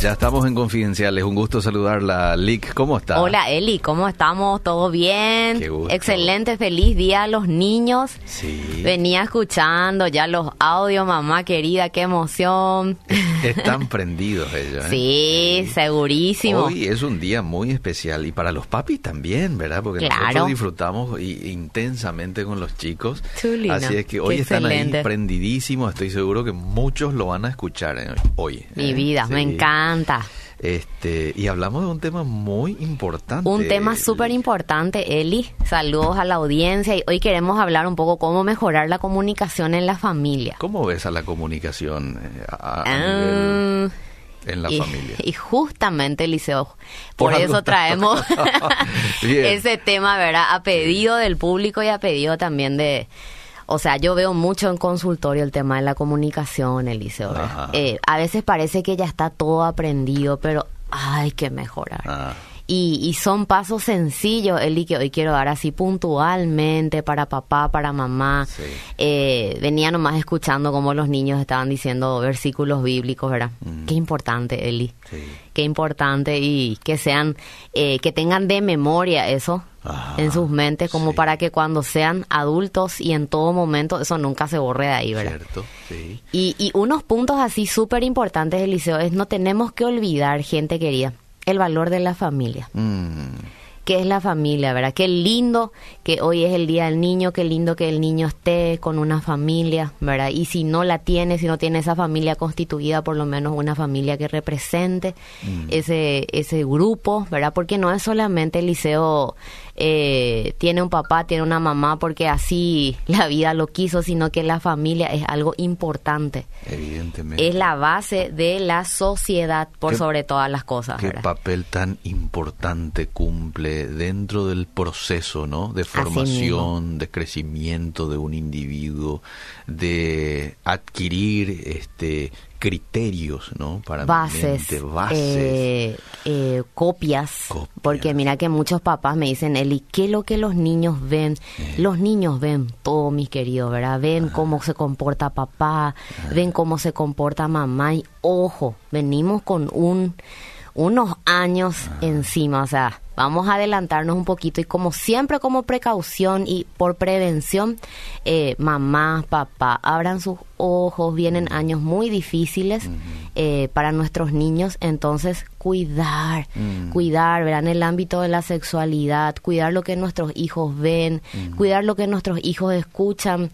Ya estamos en Confidenciales. Un gusto saludarla, Lick. ¿Cómo está? Hola, Eli. ¿Cómo estamos? ¿Todo bien? Qué gusto. Excelente. Feliz día a los niños. Sí. Venía escuchando ya los audios, mamá querida. ¡Qué emoción! Están prendidos ellos, ¿eh? Sí, segurísimo. Hoy es un día muy especial. Y para los papis también, ¿verdad? Porque Claro. nosotros disfrutamos intensamente con los chicos. Chulina. Así es que hoy Qué están excelente. ahí prendidísimos. Estoy seguro que muchos lo van a escuchar hoy. Mi vida, Sí. me encanta. Y hablamos de un tema muy importante. Un tema súper importante, Eli. Saludos a la audiencia. Y hoy queremos hablar un poco cómo mejorar la comunicación en la familia. ¿Cómo ves a la comunicación a nivel en la familia? Y justamente, Eliseo, Por por algo eso traemos Bien. ese tema, ¿verdad? A pedido del público y a pedido también de... O sea, yo veo mucho en consultorio el tema de la comunicación, Eliseo. Ajá. A veces parece que ya está todo aprendido, pero hay que mejorar. Ah. Y son pasos sencillos, Eli, que hoy quiero dar así puntualmente para papá, para mamá. Sí. Venía nomás escuchando cómo los niños estaban diciendo versículos bíblicos, ¿verdad? Qué importante, Eli. Sí. Qué importante y que sean, que tengan de memoria eso Ajá, en sus mentes, como sí. para que cuando sean adultos y en todo momento eso nunca se borre de ahí, ¿verdad? Cierto, sí. Y unos puntos así súper importantes, Eliseo, es no tenemos que olvidar, gente querida, el valor de la familia. ¿Qué es la familia, verdad? Qué lindo que hoy es el Día del Niño, qué lindo que el niño esté con una familia, ¿verdad? Y si no la tiene, si no tiene esa familia constituida, por lo menos una familia que represente ese grupo, ¿verdad? Porque no es solamente Eliseo tiene un papá, tiene una mamá, porque así la vida lo quiso, sino que la familia es algo importante. Evidentemente. Es la base de la sociedad, por ¿Qué- sobre todas las cosas, ¿Qué ¿verdad? papel tan importante cumple dentro del proceso, ¿no? De Así formación, de crecimiento de un individuo, de adquirir criterios, ¿no? Para mi Bases, mente, bases. copias, Copias. porque mira que muchos papás me dicen, Eli, ¿qué es lo que los niños ven? Los niños ven todo, mis queridos, ¿verdad? Ven cómo se comporta papá, ven cómo se comporta mamá, y ojo, venimos con unos años encima, o sea, vamos a adelantarnos un poquito y como siempre, como precaución y por prevención, mamá, papá, abran sus ojos, vienen años muy difíciles para nuestros niños, entonces cuidar, ¿verdad? En el ámbito de la sexualidad, cuidar lo que nuestros hijos ven, cuidar lo que nuestros hijos escuchan,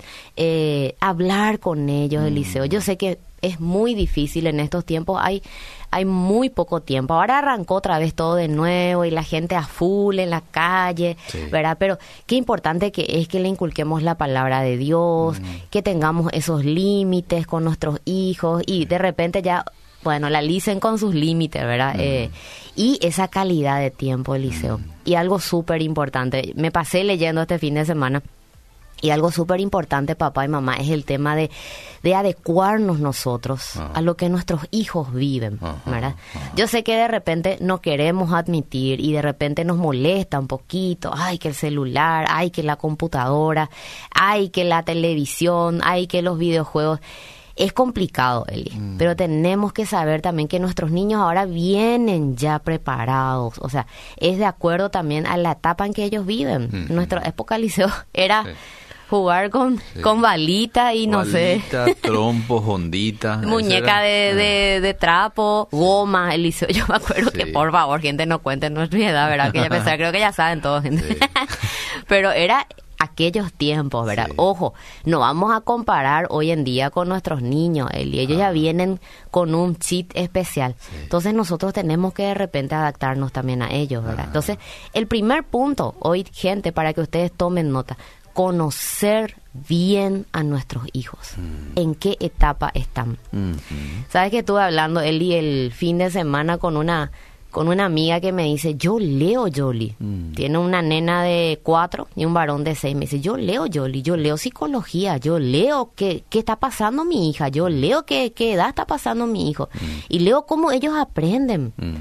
hablar con ellos, Eliseo. Yo sé que es muy difícil en estos tiempos, hay muy poco tiempo. Ahora arrancó otra vez todo de nuevo y la gente a full en la calle, Sí. ¿verdad? Pero qué importante que es que le inculquemos la palabra de Dios, que tengamos esos límites con nuestros hijos y de repente ya, bueno, la alicen con sus límites, ¿verdad? Y esa calidad de tiempo, Eliseo. Y algo súper importante, me pasé leyendo este fin de semana. Y algo súper importante, papá y mamá, es el tema de adecuarnos nosotros a lo que nuestros hijos viven, ¿verdad? Yo sé que de repente no queremos admitir y de repente nos molesta un poquito, ay, que el celular, ay, que la computadora, ay, que la televisión, ay, que los videojuegos. Es complicado, Eli, pero tenemos que saber también que nuestros niños ahora vienen ya preparados, o sea, es de acuerdo también a la etapa en que ellos viven. Nuestra época, Liceo, era... Sí. Jugar con balita y no sé, Balita, trompos, onditas. muñeca ese era. de trapo, goma, Eliseo. Yo me acuerdo que, Sí. por favor, gente, no cuente nuestra edad, ¿verdad? Que ya pensaba, creo que ya saben todos, gente. Sí. Pero era aquellos tiempos, ¿verdad? Sí. Ojo, no vamos a comparar hoy en día con nuestros niños, Eli. Ellos ya vienen con un chip especial. Entonces nosotros tenemos que de repente adaptarnos también a ellos, ¿verdad? Entonces, el primer punto, hoy, gente, para que ustedes tomen nota, conocer bien a nuestros hijos. ¿En qué etapa están? ¿Sabes que estuve hablando, Eli, el fin de semana con una amiga que me dice, yo leo, Yoli. Tiene una nena de 4 y un varón de 6. Me dice, yo leo, Yoli, yo leo psicología, yo leo qué está pasando mi hija, yo leo qué edad está pasando mi hijo. Y leo cómo ellos aprenden.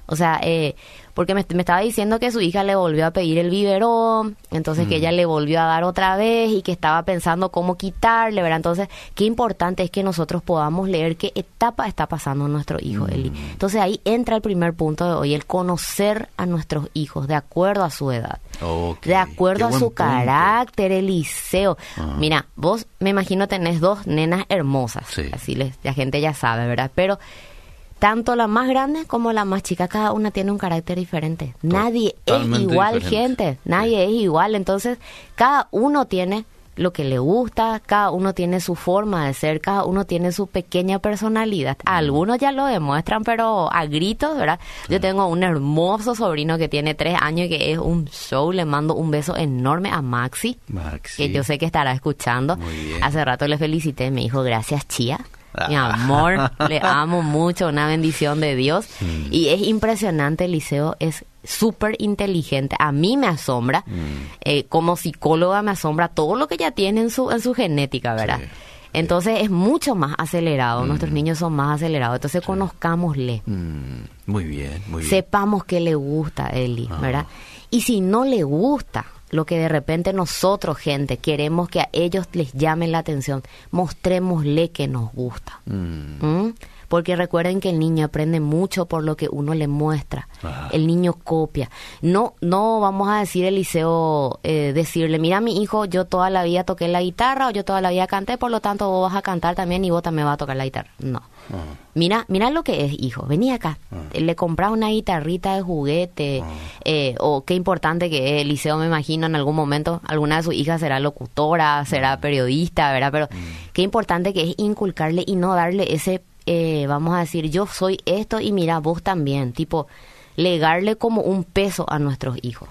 O sea, porque me estaba diciendo que su hija le volvió a pedir el biberón, entonces que ella le volvió a dar otra vez y que estaba pensando cómo quitarle, ¿verdad? Entonces, qué importante es que nosotros podamos leer qué etapa está pasando nuestro hijo, Eli. Entonces, ahí entra el primer punto de hoy, el conocer a nuestros hijos de acuerdo a su edad, de acuerdo a su carácter, Eliseo. Mira, vos me imagino tenés 2 nenas hermosas, así la gente ya sabe, ¿verdad? Pero tanto la más grande como la más chica, cada una tiene un carácter diferente. Nadie es igual, gente. Nadie es igual. Entonces, cada uno tiene lo que le gusta, cada uno tiene su forma de ser, cada uno tiene su pequeña personalidad. Algunos ya lo demuestran, pero a gritos, ¿verdad? Yo tengo un hermoso sobrino que tiene 3 años y que es un show. Le mando un beso enorme a Maxi, que yo sé que estará escuchando. Hace rato le felicité, me dijo, gracias, Chía. Mi amor, le amo mucho, una bendición de Dios. Y es impresionante, Eliseo, es súper inteligente. A mí me asombra, como psicóloga me asombra todo lo que ella tiene en su genética, ¿verdad? Sí. Entonces es mucho más acelerado, nuestros niños son más acelerados, entonces conozcámosle. Muy bien, muy bien. Sepamos qué le gusta, Eli, ¿verdad? Y si no le gusta lo que de repente nosotros, gente, queremos que a ellos les llame la atención, mostrémosle que nos gusta. Porque recuerden que el niño aprende mucho por lo que uno le muestra. El niño copia. No vamos a decir, Eliseo, decirle, mira, mi hijo, yo toda la vida toqué la guitarra o yo toda la vida canté, por lo tanto vos vas a cantar también y vos también vas a tocar la guitarra. No. Mira lo que es, hijo. Vení acá. Le compras una guitarrita de juguete. O qué importante que es. Eliseo, me imagino, en algún momento, alguna de sus hijas será locutora, será periodista, ¿verdad? Pero qué importante que es inculcarle y no darle ese, vamos a decir, yo soy esto y mira, vos también. Tipo, legarle como un peso a nuestros hijos.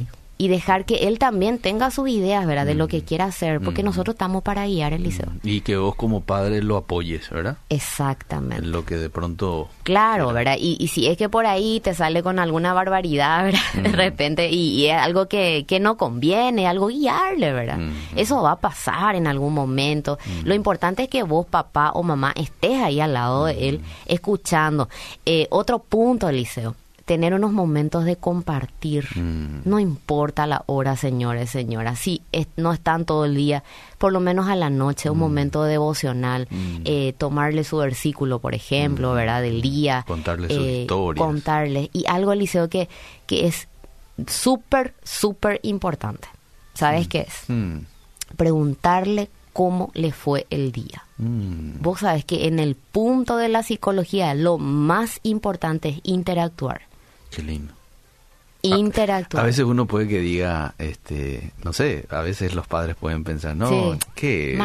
Y dejar que él también tenga sus ideas, ¿verdad? De lo que quiera hacer, porque nosotros estamos para guiar, Eliseo. Y que vos como padre lo apoyes, ¿verdad? Exactamente. En lo que de pronto... Claro, ¿verdad? Y si es que por ahí te sale con alguna barbaridad, ¿verdad? De repente, y es algo que no conviene, algo guiarle, ¿verdad? Eso va a pasar en algún momento. Lo importante es que vos, papá o mamá, estés ahí al lado de él, escuchando. Otro punto, Eliseo. Tener unos momentos de compartir. No importa la hora, señores, señoras. Si no están todo el día, por lo menos a la noche, un momento devocional. Tomarle su versículo, por ejemplo, ¿verdad? Del día. Contarle sus historias. Contarle. Y algo, Eliseo, que es súper, súper importante. ¿Sabes qué es? Preguntarle cómo le fue el día. Vos sabés que en el punto de la psicología lo más importante es interactuar. Qué lindo. Interactuar. A veces uno puede que diga, no sé, a veces los padres pueden pensar, no, ¿qué?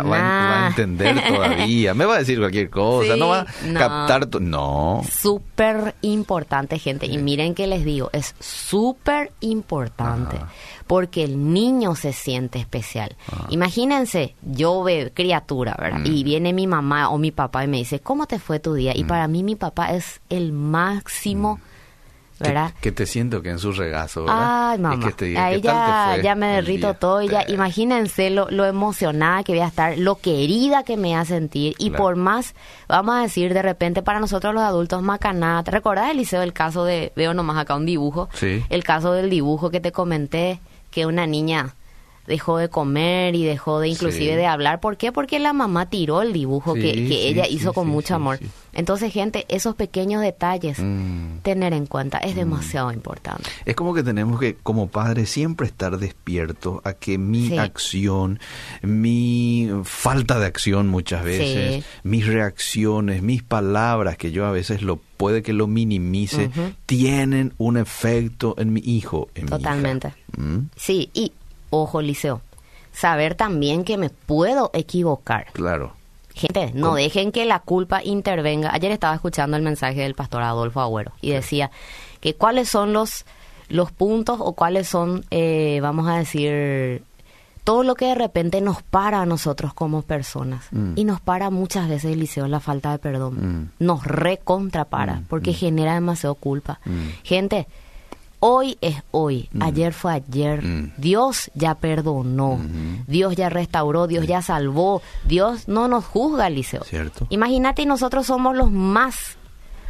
Va a entender todavía, me va a decir cualquier cosa, no va a captar, no. Súper importante, gente, y miren que les digo, es súper importante, porque el niño se siente especial. Imagínense, yo veo criatura, ¿verdad? Y viene mi mamá o mi papá y me dice, ¿cómo te fue tu día? Y para mí mi papá es el máximo, ¿verdad? Que te siento que en su regazo, ¿verdad? Ay, mamá, que te diga, ahí ya me derrito todo y ya, imagínense lo emocionada que voy a estar, lo querida que me va a sentir y por más, vamos a decir, de repente para nosotros los adultos macanada. ¿Te recordás, Eliseo, el caso de, veo nomás acá un dibujo? Sí. El caso del dibujo que te comenté, que una niña dejó de comer y dejó de inclusive de hablar. ¿Por qué? Porque la mamá tiró el dibujo que ella hizo con mucho amor. Entonces, gente, esos pequeños detalles tener en cuenta es demasiado importante. Es como que tenemos que, como padres, siempre estar despiertos a que mi acción, mi falta de acción muchas veces, mis reacciones, mis palabras, que yo a veces puede que lo minimice, tienen un efecto en mi hijo, en Totalmente. mi hija. Sí, y ojo, Liceo, saber también que me puedo equivocar. Claro. Gente, no dejen que la culpa intervenga. Ayer estaba escuchando el mensaje del pastor Adolfo Agüero y decía que cuáles son los puntos o cuáles son, vamos a decir, todo lo que de repente nos para a nosotros como personas. Y nos para muchas veces, Eliseo, la falta de perdón. Nos recontrapara porque genera demasiado culpa. Gente, hoy es hoy, ayer fue ayer, Dios ya perdonó, Dios ya restauró, Dios ya salvó, Dios no nos juzga, Eliseo. Cierto. Imagínate, nosotros somos los más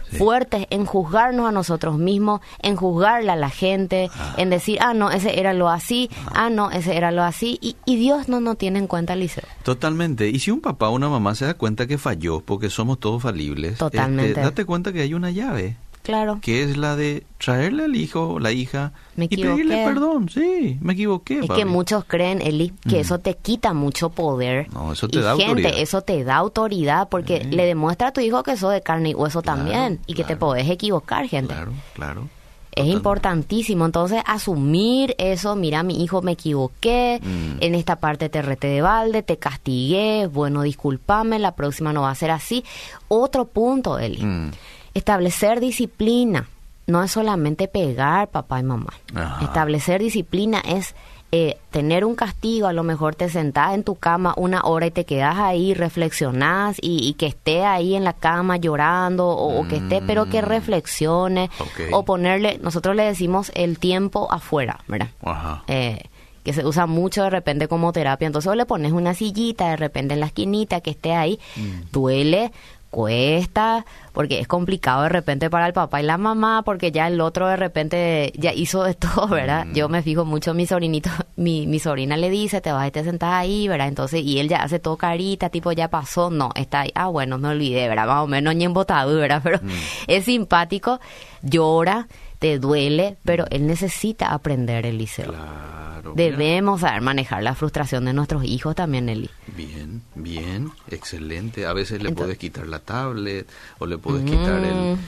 fuertes en juzgarnos a nosotros mismos, en juzgarle a la gente, en decir, no, ese era lo así, no, ese era lo así, y Dios no nos tiene en cuenta, Liceo. Totalmente. Y si un papá o una mamá se da cuenta que falló, porque somos todos falibles, totalmente, date cuenta que hay una llave. Claro. Que es la de traerle al hijo o la hija y pedirle perdón. Sí, me equivoqué. Es que muchos creen, Eli, que eso te quita mucho poder. No, eso te da autoridad. Eso te da autoridad porque le demuestra a tu hijo que sos de carne y hueso también y que te podés equivocar, gente. Claro. Es importantísimo. Entonces, asumir eso, mira, mi hijo, me equivoqué, en esta parte te reté de balde, te castigué, bueno, discúlpame, la próxima no va a ser así. Otro punto, Eli. Establecer disciplina no es solamente pegar papá y mamá. Establecer disciplina es tener un castigo. A lo mejor te sentás en tu cama 1 hora y te quedas ahí, reflexionás y que esté ahí en la cama llorando o que esté, pero que reflexione o ponerle, nosotros le decimos el tiempo afuera, ¿verdad? Que se usa mucho de repente como terapia. Entonces o le pones una sillita de repente en la esquinita que esté ahí, duele, cuesta, porque es complicado de repente para el papá y la mamá, porque ya el otro de repente ya hizo de todo, ¿verdad? Yo me fijo mucho en mi sobrinito, mi sobrina le dice, te vas y te sentás ahí, ¿verdad? Entonces, y él ya hace todo carita, tipo, ya pasó, no, está ahí, bueno, me olvidé, ¿verdad? Más o menos ni embotado, ¿verdad? Pero es simpático, llora, te duele, pero él necesita aprender, Eliseo. Debemos saber manejar la frustración de nuestros hijos también, Eli. Bien, excelente. A veces le puedes quitar la tablet o le puedes quitar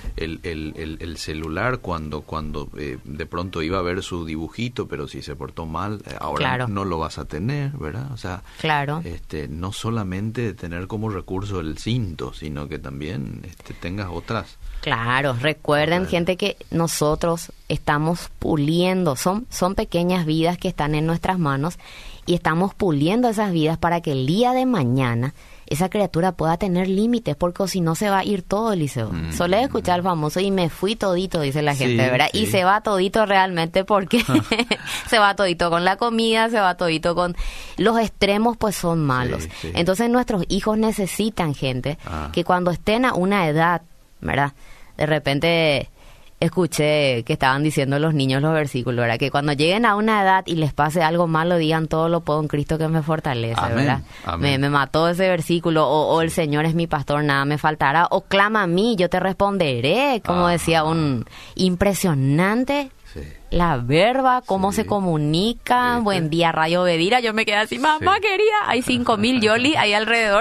el celular cuando de pronto iba a ver su dibujito, pero si se portó mal, ahora no lo vas a tener, ¿verdad? O sea, no solamente tener como recurso el cinto, sino que también tengas otras. Claro, recuerden, gente, que nosotros estamos puliendo, son pequeñas vidas que están en nuestras manos y estamos puliendo esas vidas para que el día de mañana esa criatura pueda tener límites, porque si no se va a ir todo, Eliseo. Solés escuchar el famoso y me fui todito, dice la gente, ¿verdad? Y se va todito realmente porque se va todito con la comida, se va todito con los extremos, pues son malos. Entonces nuestros hijos necesitan, gente, que cuando estén a una edad, ¿verdad? De repente escuché que estaban diciendo los niños los versículos, ¿verdad? Que cuando lleguen a una edad y les pase algo malo, digan todo lo puedo en Cristo que me fortalece, ¿verdad? Me mató ese versículo, o el Señor es mi pastor, nada me faltará, o clama a mí, yo te responderé, como decía un impresionante. La verba, cómo se comunican. Buen día, Rayo Bedira. Yo me quedé así, mamá quería. Hay 5,000 Yoli ahí alrededor.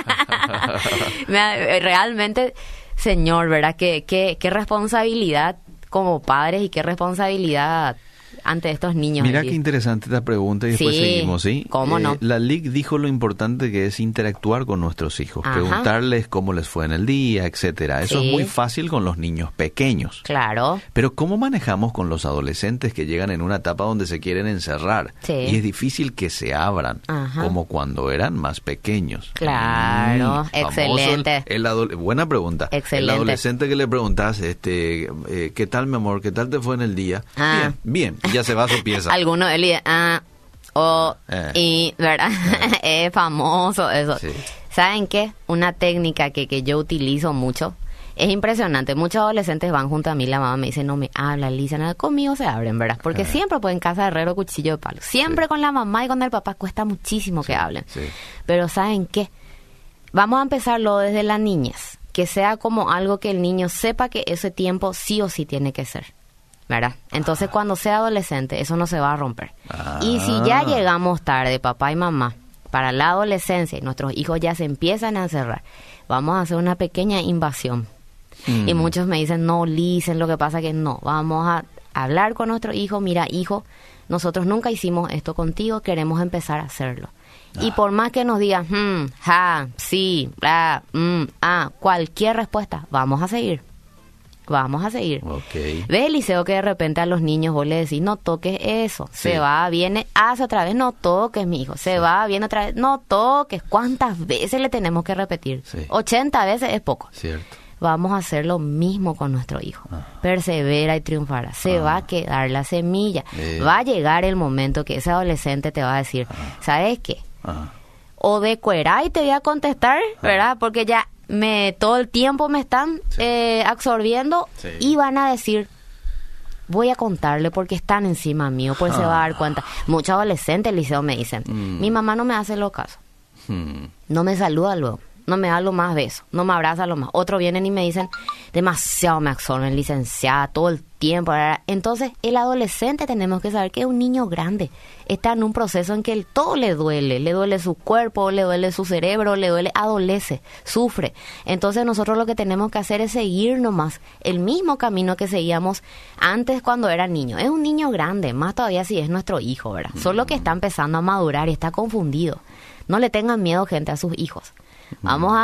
Realmente, Señor, ¿verdad? Qué responsabilidad como padres y qué responsabilidad ante estos niños. Mira qué interesante esta pregunta y después seguimos, ¿sí? ¿Cómo no? La LIC dijo lo importante que es interactuar con nuestros hijos, preguntarles cómo les fue en el día, etcétera. Eso es muy fácil con los niños pequeños. Claro. Pero ¿cómo manejamos con los adolescentes que llegan en una etapa donde se quieren encerrar? Y es difícil que se abran, como cuando eran más pequeños. Claro, excelente. Buena pregunta. Excelente. El adolescente que le preguntas, ¿qué tal, mi amor? ¿Qué tal te fue en el día? Bien. Ya se va a su pieza. Algunos, ¿verdad? Es famoso eso. ¿Saben qué? Una técnica que yo utilizo mucho. Es impresionante. Muchos adolescentes van junto a mí. La mamá me dice, no me habla, Lisa, nada. Conmigo se abren, ¿verdad? Porque siempre pues en casa de herrero, cuchillo de palo. Siempre con la mamá y con el papá cuesta muchísimo que hablen. Pero ¿saben qué? Vamos a empezarlo desde la niñez. Que sea como algo que el niño sepa que ese tiempo sí o sí tiene que ser, ¿verdad? Entonces cuando sea adolescente eso no se va a romper. Y si ya llegamos tarde, papá y mamá, para la adolescencia y nuestros hijos ya se empiezan a encerrar, vamos a hacer una pequeña invasión. Y muchos me dicen, no, Lisa, lo que pasa que no, vamos a hablar con nuestro hijo, mira, hijo, nosotros nunca hicimos esto contigo, queremos empezar a hacerlo. Y por más que nos digan, sí, cualquier respuesta, vamos a seguir. ¿Ves, Eliseo, que de repente a los niños vos le decís, no toques eso? Se va, viene, hace otra vez, no toques, mi hijo. Se va, viene otra vez, no toques. ¿Cuántas veces le tenemos que repetir? 80 veces es poco. Cierto. Vamos a hacer lo mismo con nuestro hijo. Persevera y triunfará. Se va a quedar la semilla. Va a llegar el momento que ese adolescente te va a decir, ¿sabes qué? O de cuerá y te voy a contestar, ¿verdad? Porque ya todo el tiempo me están absorbiendo y van a decir, voy a contarle porque están encima mío, porque se va a dar cuenta. Muchos adolescentes del liceo me dicen, mi mamá no me hace los casos, no me saluda luego, no me da lo más besos, no me abraza lo más. Otros vienen y me dicen, demasiado me absorben, licenciada, todo el tiempo. Entonces, el adolescente tenemos que saber que es un niño grande. Está en un proceso en que todo le duele su cuerpo, le duele su cerebro, adolece, sufre. Entonces, nosotros lo que tenemos que hacer es seguir nomás el mismo camino que seguíamos antes cuando era niño. Es un niño grande, más todavía si es nuestro hijo, ¿verdad? Solo que está empezando a madurar y está confundido. No le tengan miedo, gente, a sus hijos. Vamos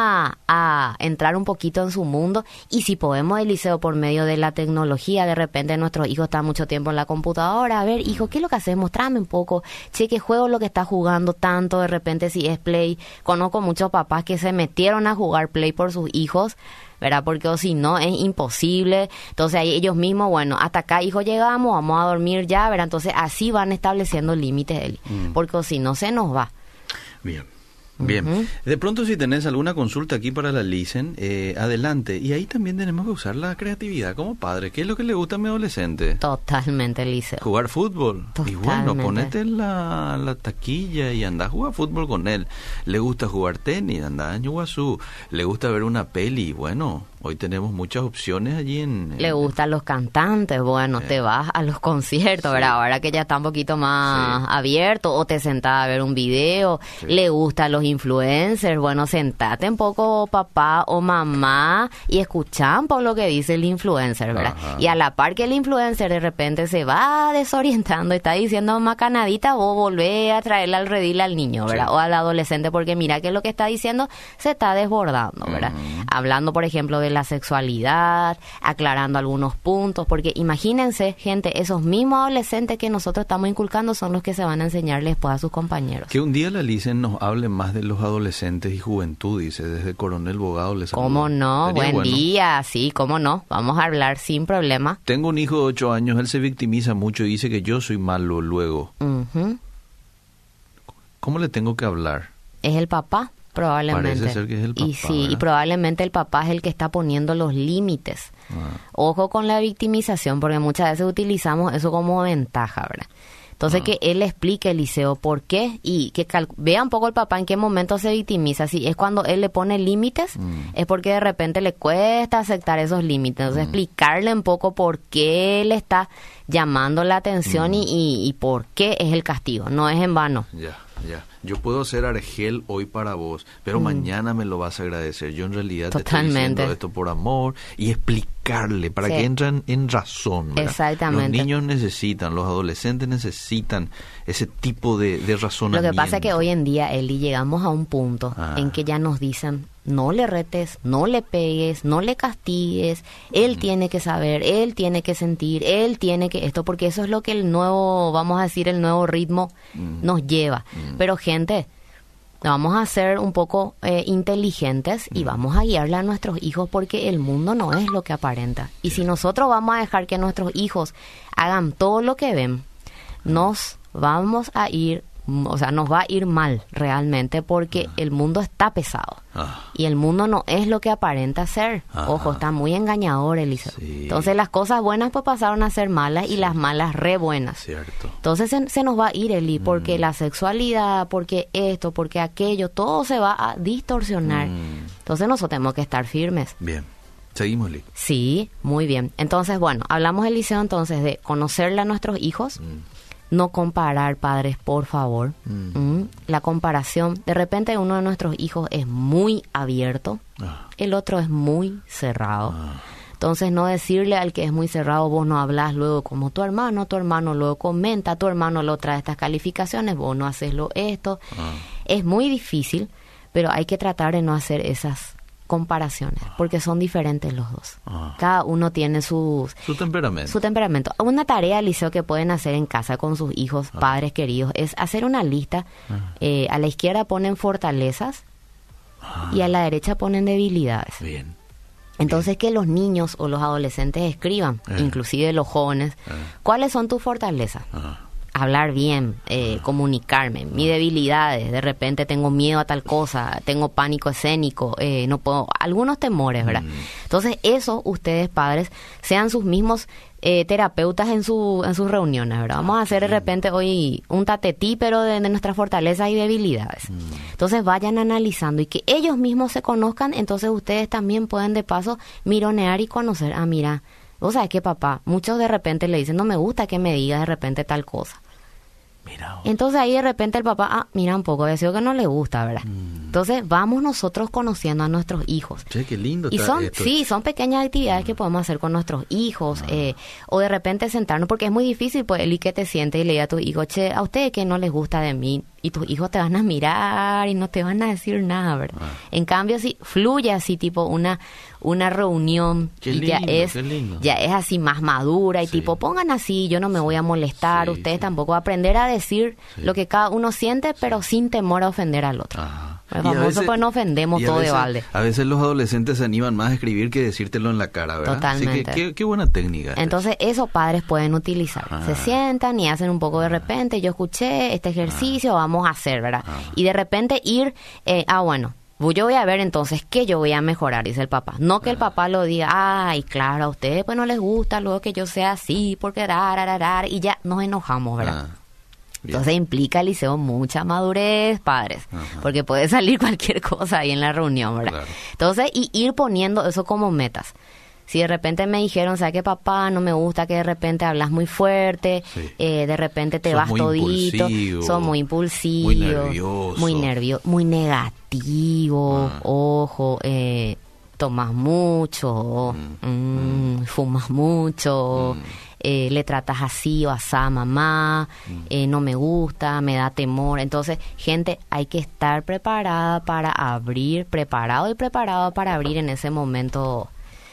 a entrar un poquito en su mundo y si podemos, Eliseo, por medio de la tecnología, de repente nuestros hijos están mucho tiempo en la computadora. A ver, hijo, ¿qué es lo que haces? Mostrame un poco. Che, ¿qué juego es lo que está jugando tanto? De repente si es Play. Conozco muchos papás que se metieron a jugar Play por sus hijos, ¿verdad? Porque o si no, es imposible. Entonces ahí ellos mismos, bueno, hasta acá, hijo, llegamos, vamos a dormir ya, ¿verdad? Entonces así van estableciendo límites, Eli. Porque o si no, se nos va. Bien. Bien, de pronto si tenés alguna consulta aquí para la Licen, adelante. Y ahí también tenemos que usar la creatividad como padre. ¿Qué es lo que le gusta a mi adolescente? Totalmente, Liceo. Jugar fútbol. Totalmente. Y bueno, ponete la taquilla y anda a jugar fútbol con él. Le gusta jugar tenis, anda a Ñuguazú. Le gusta ver una peli, bueno, hoy tenemos muchas opciones allí Le gustan los cantantes, bueno, te vas a los conciertos, ¿verdad? Ahora que ya está un poquito más abierto, o te sentás a ver un video. Le gustan los influencers, bueno, sentate un poco, papá o mamá, y escuchan por lo que dice el influencer, ¿verdad? Ajá. Y a la par que el influencer de repente se va desorientando, está diciendo macanadita, vos volvés a traerle al redil al niño, ¿verdad? O al adolescente, porque mira que lo que está diciendo se está desbordando, ¿verdad? Hablando, por ejemplo, de la sexualidad, aclarando algunos puntos, porque imagínense, gente, esos mismos adolescentes que nosotros estamos inculcando son los que se van a enseñarles después a sus compañeros. Que un día la Licen nos hable más de los adolescentes y juventud, dice, desde Coronel Bogado les saludo. ¿Cómo no? Buen día, sí, cómo no, vamos a hablar sin problema. Tengo un hijo de 8 años, él se victimiza mucho y dice que yo soy malo luego. ¿Cómo le tengo que hablar? Es el papá. Probablemente. Parece ser que es el papá, y sí, ¿verdad? Y probablemente el papá es el que está poniendo los límites. Ojo con la victimización, porque muchas veces utilizamos eso como ventaja, ¿verdad? Entonces que él explique, Eliseo, por qué y que vea un poco el papá en qué momento se victimiza. Si es cuando él le pone límites, es porque de repente le cuesta aceptar esos límites. Entonces explicarle un poco por qué él está llamando la atención y por qué es el castigo. No es en vano. Ya. Yo puedo ser argel hoy para vos, pero mañana me lo vas a agradecer. Yo en realidad te estoy diciendo esto por amor y explicarle para que entren en razón, ¿verdad? Exactamente. Los niños necesitan, los adolescentes necesitan ese tipo de razonamiento. Lo que pasa es que hoy en día, Eli, llegamos a un punto en que ya nos dicen, no le retes, no le pegues, no le castigues, él tiene que saber, él tiene que sentir, él tiene que esto, porque eso es lo que el nuevo, vamos a decir, el nuevo ritmo nos lleva. Pero gente, vamos a ser un poco inteligentes y vamos a guiarle a nuestros hijos, porque el mundo no es lo que aparenta. Y si nosotros vamos a dejar que nuestros hijos hagan todo lo que ven, nos vamos a ir, o sea, nos va a ir mal realmente, porque el mundo está pesado y el mundo no es lo que aparenta ser. Ojo, está muy engañador, Eliseo. Entonces las cosas buenas pues pasaron a ser malas y las malas re buenas. Cierto. Entonces se nos va a ir, Eli, porque la sexualidad, porque esto, porque aquello, todo se va a distorsionar. Entonces nosotros tenemos que estar firmes. Bien. Seguimos, Lee. Sí, muy bien. Entonces, bueno, hablamos, Eliseo, entonces de conocerle a nuestros hijos. No comparar, padres, por favor. La comparación. De repente uno de nuestros hijos es muy abierto, el otro es muy cerrado. Entonces no decirle al que es muy cerrado, vos no hablas luego como tu hermano luego comenta, tu hermano lo trae estas calificaciones, vos no haces esto. Es muy difícil, pero hay que tratar de no hacer esas comparaciones, porque son diferentes los dos. Cada uno tiene su temperamento. Una tarea, Eliseo, que pueden hacer en casa con sus hijos, padres queridos, es hacer una lista. A la izquierda ponen fortalezas y a la derecha ponen debilidades. Bien. Entonces que los niños o los adolescentes escriban, inclusive los jóvenes, ¿cuáles son tus fortalezas? hablar bien, comunicarme, mis debilidades, de repente tengo miedo a tal cosa, tengo pánico escénico, no puedo, algunos temores, ¿verdad? Entonces eso, ustedes padres, sean sus mismos terapeutas en sus reuniones, ¿verdad? Vamos a hacer de repente hoy un tatetí, pero de nuestras fortalezas y debilidades. Entonces vayan analizando y que ellos mismos se conozcan, entonces ustedes también pueden de paso mironear y conocer, mira, vos sabés que papá, muchos de repente le dicen, no me gusta que me digas de repente tal cosa. Mira. Entonces ahí de repente el papá, mira un poco, decía que no le gusta, ¿verdad? Entonces vamos nosotros conociendo a nuestros hijos. Che, qué lindo. Y son pequeñas actividades que podemos hacer con nuestros hijos, o de repente sentarnos, porque es muy difícil, pues, Eli, que te sientes y le diga a tu hijo, che, a ustedes que no les gusta de mí, y tus hijos te van a mirar y no te van a decir nada, ¿verdad? En cambio, si fluye así, tipo una reunión, qué y lindo, ya es así más madura, y tipo, pongan así, yo no me voy a molestar, ustedes tampoco, aprender a decir lo que cada uno siente, pero sin temor a ofender al otro. Es famoso, pues no ofendemos todo de balde. A veces los adolescentes se animan más a escribir que decírtelo en la cara, ¿verdad? Totalmente. Así que qué buena técnica. Entonces, esos padres pueden utilizar. Se sientan y hacen un poco de repente, yo escuché este ejercicio, vamos a hacer, ¿verdad? Y de repente ir, bueno, yo voy a ver entonces qué yo voy a mejorar, dice el papá. No que el papá lo diga, ay, claro, a ustedes pues no les gusta luego que yo sea así, porque y ya nos enojamos, ¿verdad? Entonces implica, Eliseo, mucha madurez, padres, porque puede salir cualquier cosa ahí en la reunión, ¿verdad? Claro. Entonces, y ir poniendo eso como metas. Si de repente me dijeron, ¿sabes qué, papá? No me gusta que de repente hablas muy fuerte, de repente te vas todito, sos muy impulsivo, muy nervioso, muy negativo, ojo, tomas mucho, fumas mucho, le tratas así o asá, mamá, no me gusta, me da temor. Entonces, gente, hay que estar preparada para abrir, preparado para abrir en ese momento.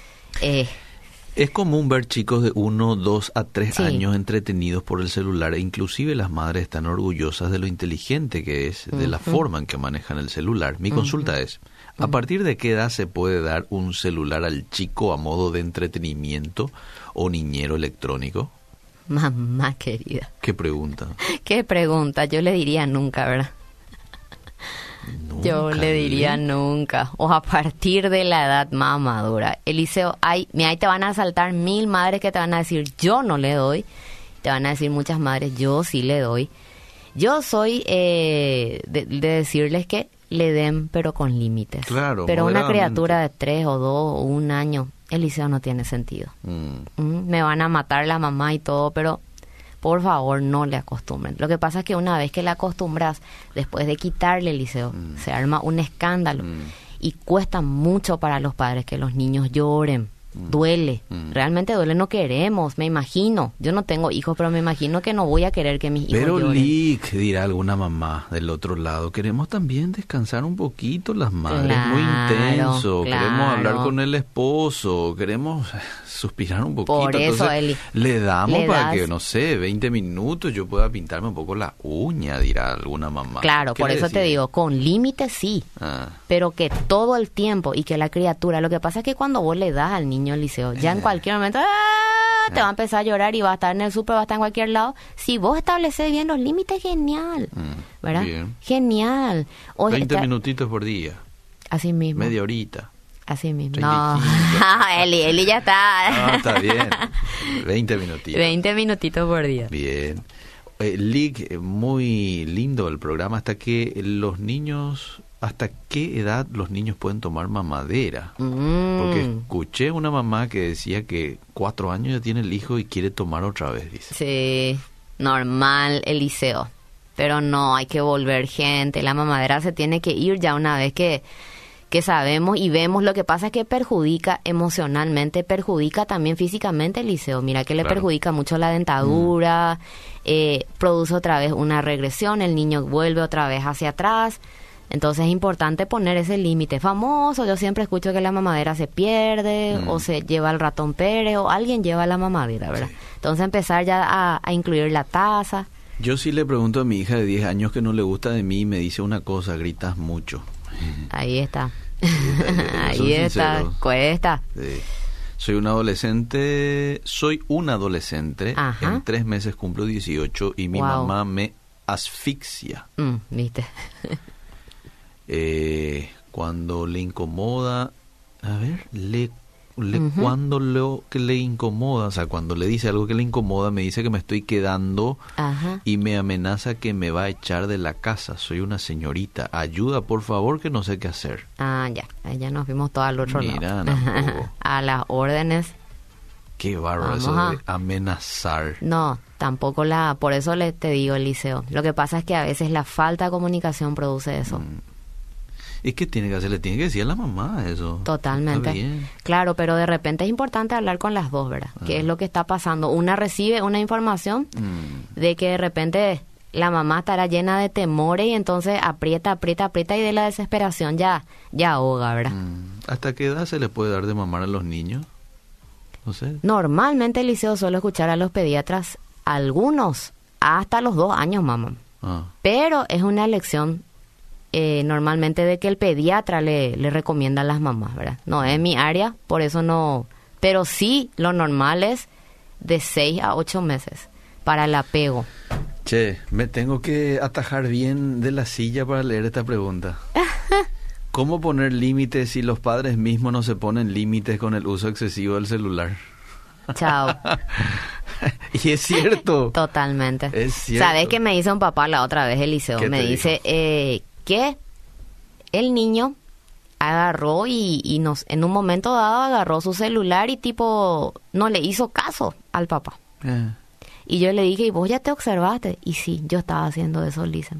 Es común ver chicos de 1, 2 a 3 años entretenidos por el celular, e inclusive las madres están orgullosas de lo inteligente que es, de la forma en que manejan el celular. Mi consulta es, ¿a partir de qué edad se puede dar un celular al chico a modo de entretenimiento o niñero electrónico? Mamá querida. ¿Qué pregunta? ¿Qué pregunta? Yo le diría nunca, ¿verdad? Yo le diría nunca, o a partir de la edad más madura. Eliseo, ahí te van a saltar 1000 madres que te van a decir, yo no le doy. Te van a decir muchas madres, yo sí le doy. Yo soy de decirles que le den, pero con límites. Claro, pero una criatura de 3 o 2 o 1 año, Eliseo, no tiene sentido. Me van a matar la mamá y todo, pero por favor, no le acostumbren. Lo que pasa es que una vez que le acostumbras, después de quitarle, Eliseo, se arma un escándalo. Y cuesta mucho para los padres que los niños lloren. Duele. Realmente duele. No queremos, me imagino. Yo no tengo hijos, pero me imagino que no voy a querer que mis hijos lloren. Pero Lick, dirá alguna mamá del otro lado, queremos también descansar un poquito las madres. Claro, muy intenso. Queremos hablar con el esposo. Queremos suspirar un poquito. Por eso, entonces, Eli, le damos para que, no sé, 20 minutos yo pueda pintarme un poco la uña, dirá alguna mamá. Claro, por eso te digo, con límites sí, pero que todo el tiempo y que la criatura, lo que pasa es que cuando vos le das al niño Eliseo, ya en cualquier momento te va a empezar a llorar y va a estar en el súper, va a estar en cualquier lado. Si vos estableces bien los límites, genial, ¿verdad? Bien. Genial. 20 minutitos por día. Así mismo. Media horita. Así mismo. No, Eli ya está. No, está bien. 20 minutitos. 20 minutitos por día. Bien. Lick, muy lindo el programa. ¿Hasta qué edad los niños pueden tomar mamadera? Porque escuché una mamá que decía que 4 años ya tiene el hijo y quiere tomar otra vez, dice. Sí, normal, Eliseo. Pero no, hay que volver, gente. La mamadera se tiene que ir ya una vez que sabemos y vemos. Lo que pasa es que perjudica emocionalmente, perjudica también físicamente, Eliseo. Mira que le perjudica mucho la dentadura, produce otra vez una regresión, el niño vuelve otra vez hacia atrás. Entonces es importante poner ese límite famoso. Yo siempre escucho que la mamadera se pierde o se lleva el ratón Pérez o alguien lleva la mamadera, ¿verdad? Sí. Entonces empezar ya a incluir la taza. Yo sí le pregunto a mi hija de 10 años que no le gusta de mí y me dice una cosa, gritas mucho. Ahí está. Ahí está, cuesta. Sí. Soy un adolescente. Ajá. En 3 meses cumplo 18 y mi mamá me asfixia. ¿Viste? Cuando le incomoda, cuando lo que le incomoda, o sea, cuando le dice algo que le incomoda, me dice que me estoy quedando. Ajá. Y me amenaza que me va a echar de la casa. Soy una señorita. Ayuda, por favor, que no sé qué hacer. Ya. Ahí ya nos vimos todos al otro Mira, lado. A las órdenes. Qué bárbaro eso de amenazar. No, tampoco por eso te digo, Eliseo. Lo que pasa es que a veces la falta de comunicación produce eso. Es que tiene que hacer, le tiene que decir a la mamá eso. Totalmente. Está bien. Claro, pero de repente es importante hablar con las dos, ¿verdad? ¿Qué es lo que está pasando? Una recibe una información de que de repente la mamá estará llena de temores y entonces aprieta y de la desesperación ya ahoga, ¿verdad? ¿Hasta qué edad se le puede dar de mamar a los niños? No sé. Normalmente, Eliseo, suelo escuchar a los pediatras, algunos hasta los 2 años maman. Pero es una elección normalmente de que el pediatra le recomienda a las mamás, ¿verdad? No es mi área, por eso no. Pero sí, lo normal es de 6 a 8 meses para el apego. Che, me tengo que atajar bien de la silla para leer esta pregunta. ¿Cómo poner límites si los padres mismos no se ponen límites con el uso excesivo del celular? Chao. Y es cierto. Totalmente. Es cierto. ¿Sabes qué me dice un papá la otra vez, Eliseo? Me dice que el niño agarró y en un momento dado agarró su celular y tipo no le hizo caso al papá. Y yo le dije, ¿y vos ya te observaste? Y sí, yo estaba haciendo eso, Eliseo.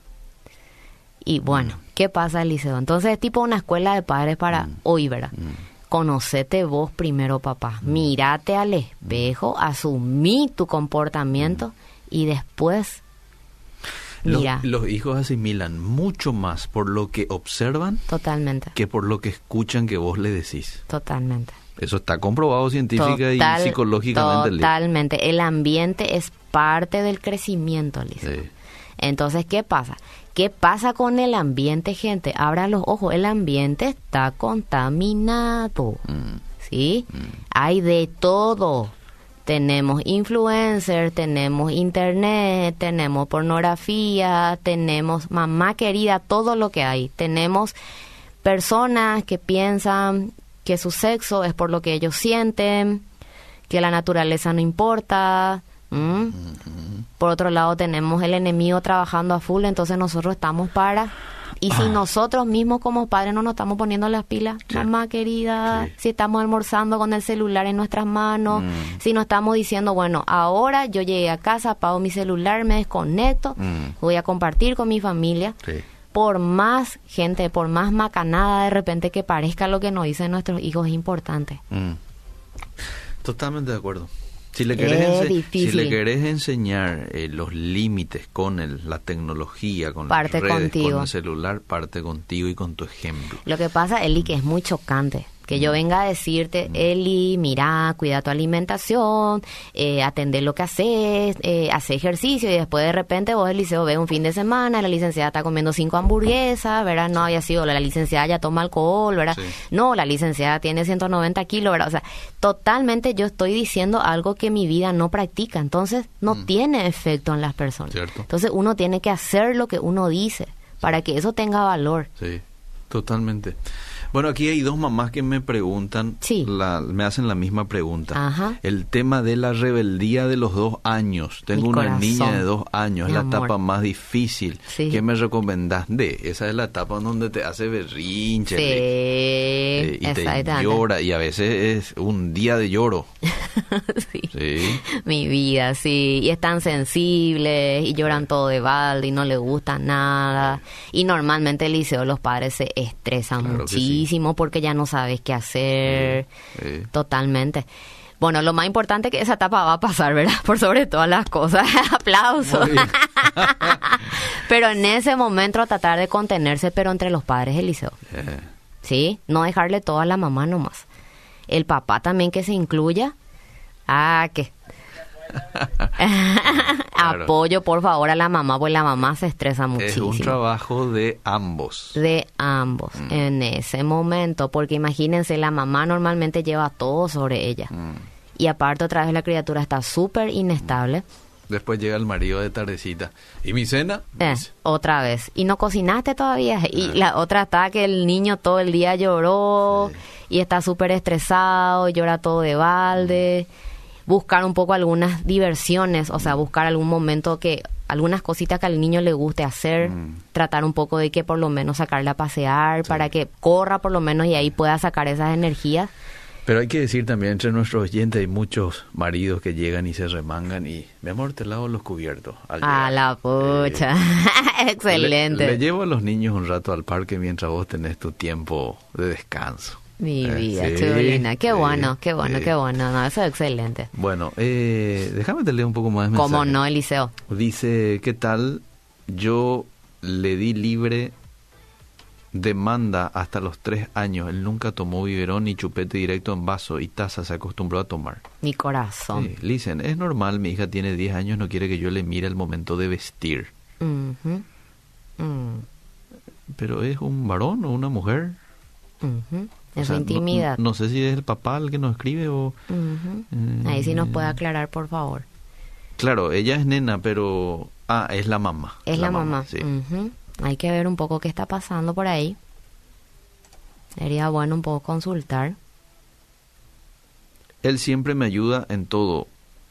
Y bueno, ¿qué pasa, Eliseo? Entonces es tipo una escuela de padres para hoy, ¿verdad? Conocete vos primero, papá. Mírate al espejo, asumí tu comportamiento y después, mira. Los hijos asimilan mucho más por lo que observan. Totalmente. Que por lo que escuchan que vos le decís. Totalmente. Eso está comprobado científica y psicológicamente. Totalmente. El ambiente es parte del crecimiento, Eliseo. Sí. Entonces, ¿qué pasa? ¿Qué pasa con el ambiente, gente? Abran los ojos, el ambiente está contaminado, ¿sí? Hay de todo. Tenemos influencers, tenemos internet, tenemos pornografía, tenemos, mamá querida, todo lo que hay. Tenemos personas que piensan que su sexo es por lo que ellos sienten, que la naturaleza no importa. Por otro lado tenemos el enemigo trabajando a full, entonces nosotros estamos y si nosotros mismos como padres no nos estamos poniendo las pilas, mamá querida, si estamos almorzando con el celular en nuestras manos, si no estamos diciendo, bueno, ahora yo llegué a casa, apago mi celular, me desconecto, voy a compartir con mi familia. Por más gente, por más macanada de repente que parezca lo que nos dicen nuestros hijos, es importante. Totalmente de acuerdo. Si le querés enseñar los límites con la tecnología, con las redes, con el celular, parte contigo y con tu ejemplo. Lo que pasa, Eli, que es muy chocante. Que yo venga a decirte, Eli, mira, cuida tu alimentación, atender lo que haces, hace ejercicio, y después de repente vos, Eliseo, ves un fin de semana, la licenciada está comiendo 5 hamburguesas, ¿verdad? No había sido, la licenciada ya toma alcohol, ¿verdad? Sí. No, la licenciada tiene 190 kilos, ¿verdad? O sea, totalmente yo estoy diciendo algo que mi vida no practica, entonces no tiene efecto en las personas. Cierto. Entonces uno tiene que hacer lo que uno dice para que eso tenga valor. Sí, totalmente. Bueno, aquí hay 2 mamás que me preguntan, me hacen la misma pregunta. Ajá. El tema de la rebeldía de los 2 años. Tengo una niña de 2 años, la etapa más difícil. Sí. ¿Qué me recomendás? Esa es la etapa donde te hace berrinche. Sí. Y te llora, y a veces es un día de lloro. Sí. Mi vida, sí. Y están sensibles, y lloran todo de balde, y no les gusta nada. Y normalmente, Eliseo, los padres se estresan muchísimo. Porque ya no sabes qué hacer. Totalmente. Bueno, lo más importante es que esa etapa va a pasar, ¿verdad? Por sobre todas las cosas. Aplausos. Pero en ese momento tratar de contenerse, pero entre los padres, Eliseo. ¿Sí? No dejarle todo a la mamá nomás. El papá también que se incluya. ¿Qué? Claro. Apoyo, por favor, a la mamá, pues la mamá se estresa muchísimo. Es un trabajo de ambos. De ambos, en ese momento, porque imagínense, la mamá normalmente lleva todo sobre ella. Y aparte, otra vez, la criatura está súper inestable. Después llega el marido de tardecita. ¿Y mi cena? Otra vez. ¿Y no cocinaste todavía? Y la otra está que el niño todo el día lloró y está súper estresado, llora todo de balde. Buscar un poco algunas diversiones, o sea, buscar algún momento algunas cositas que al niño le guste hacer, tratar un poco de que por lo menos sacarle a pasear, para que corra por lo menos y ahí pueda sacar esas energías. Pero hay que decir también, entre nuestros oyentes hay muchos maridos que llegan y se remangan y, mi amor, te lavo los cubiertos. A la pucha. Excelente. Le llevo a los niños un rato al parque mientras vos tenés tu tiempo de descanso. Mi vida, chulina. Qué bueno. No, eso es excelente. Bueno, déjame te leer un poco más de mensaje. ¿Cómo no, Eliseo? Dice, ¿qué tal? Yo le di libre demanda hasta los 3 años. Él nunca tomó biberón ni chupete directo en vaso y taza, se acostumbró a tomar. Mi corazón. Sí, dicen, es normal, mi hija tiene 10 años, no quiere que yo le mire el momento de vestir. Pero ¿es un varón o una mujer? Es su intimidad. No sé si es el papá el que nos escribe o... Ahí sí nos puede aclarar, por favor. Claro, ella es nena, pero... es la mamá. Es la mamá. Sí. Hay que ver un poco qué está pasando por ahí. Sería bueno un poco consultar. Él siempre me ayuda en todo.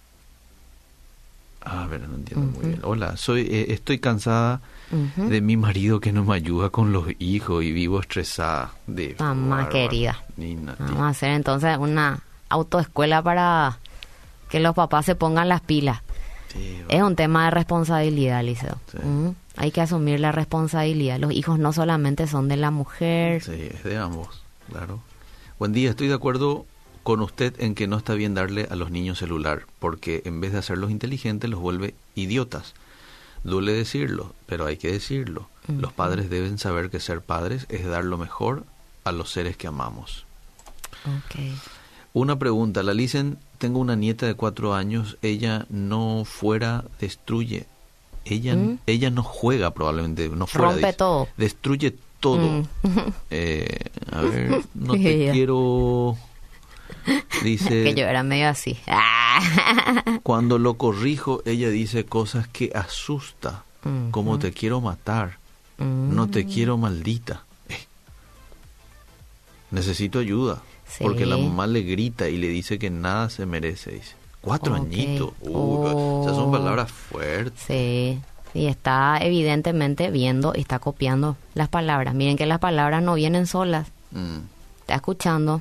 A ver, no entiendo muy bien. Hola, estoy cansada de mi marido que no me ayuda con los hijos y vivo estresada. Mamá querida. Nina, vamos a hacer entonces una autoescuela para que los papás se pongan las pilas. Sí, es un tema de responsabilidad, Liceo. Sí. Hay que asumir la responsabilidad. Los hijos no solamente son de la mujer. Sí, es de ambos, claro. Buen día, estoy de acuerdo con usted en que no está bien darle a los niños celular, porque en vez de hacerlos inteligentes los vuelve idiotas. Duele decirlo, pero hay que decirlo. Los padres deben saber que ser padres es dar lo mejor a los seres que amamos. Okay. Una pregunta, la Licen, tengo una nieta de 4 años, ella no fuera, destruye. Ella no juega probablemente, no fuera. Rompe todo. Destruye todo. A ver, no te quiero... Dice... Que yo era medio así. Cuando lo corrijo, ella dice cosas que asusta. Como te quiero matar. No te quiero, maldita. Necesito ayuda. Sí. Porque la mamá le grita y le dice que nada se merece. Dice, 4 añitos. Esas son palabras fuertes. Sí. Y está evidentemente viendo y está copiando las palabras. Miren que las palabras no vienen solas. Está escuchando.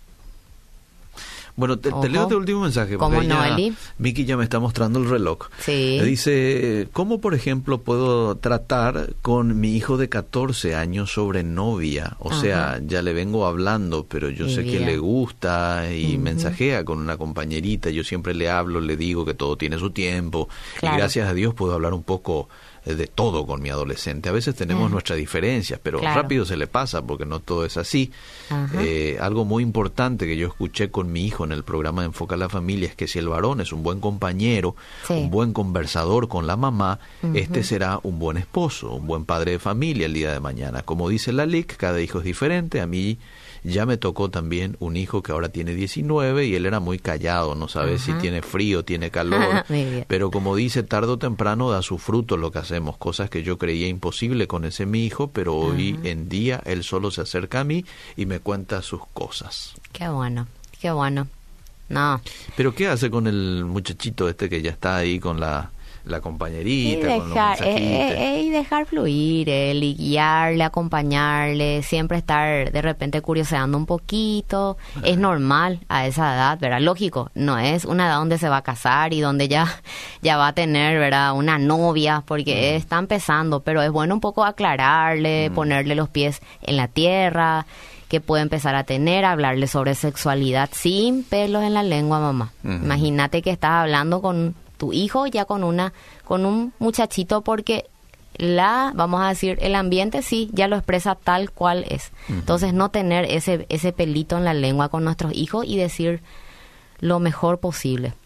Bueno, te leo este último mensaje. ¿Cómo no, Eli? Miki ya me está mostrando el reloj. Sí. Dice, ¿cómo por ejemplo puedo tratar con mi hijo de 14 años sobre novia? O sea, ya le vengo hablando, pero yo sé que le gusta y mensajea con una compañerita. Yo siempre le hablo, le digo que todo tiene su tiempo. Claro. Y gracias a Dios puedo hablar un poco de todo con mi adolescente. A veces tenemos nuestras diferencias, pero rápido se le pasa porque no todo es así. Algo muy importante que yo escuché con mi hijo en el programa de Enfoca a la Familia es que si el varón es un buen compañero, un buen conversador con la mamá, este será un buen esposo, un buen padre de familia el día de mañana. Como dice la LIC, cada hijo es diferente. A mí ya me tocó también un hijo que ahora tiene 19 y él era muy callado, no sabe si tiene frío, tiene calor, pero como dice, tarde o temprano da su fruto lo que hacemos, cosas que yo creía imposible con ese mi hijo, pero hoy en día él solo se acerca a mí y me cuenta sus cosas. Qué bueno, qué bueno. No. Pero ¿qué hace con el muchachito este que ya está ahí con la compañerita, con los mensajitos? Y dejar fluir, y guiarle, acompañarle, siempre estar de repente curioseando un poquito. Es normal a esa edad, ¿verdad? Lógico, no es una edad donde se va a casar y donde ya va a tener, ¿verdad?, una novia, porque está empezando, pero es bueno un poco aclararle, ponerle los pies en la tierra, que puede empezar a tener, hablarle sobre sexualidad sin pelos en la lengua, mamá. Imagínate que estás hablando con tu hijo ya con un muchachito, porque vamos a decir, el ambiente sí ya lo expresa tal cual es. Entonces no tener ese pelito en la lengua con nuestros hijos y decir lo mejor posible.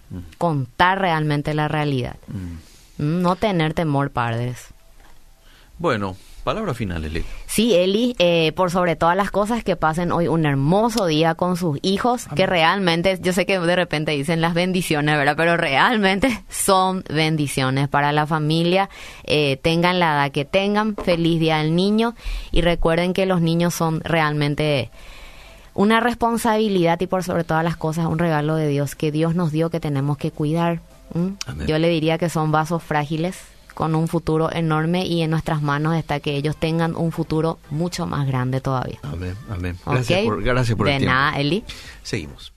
contar realmente la realidad. No tener temor, padres. Bueno, palabra final, Eli. Sí, Eli, por sobre todas las cosas, que pasen hoy un hermoso día con sus hijos. Amén. Que realmente, yo sé que de repente dicen las bendiciones, ¿verdad? Pero realmente son bendiciones para la familia. Tengan la edad que tengan, feliz Día del Niño. Y recuerden que los niños son realmente una responsabilidad y por sobre todas las cosas un regalo de Dios que Dios nos dio, que tenemos que cuidar. Yo le diría que son vasos frágiles con un futuro enorme, y en nuestras manos está que ellos tengan un futuro mucho más grande todavía. Amén, amén. Gracias, ¿Okay? Gracias por el tiempo. De nada, Eli. Seguimos.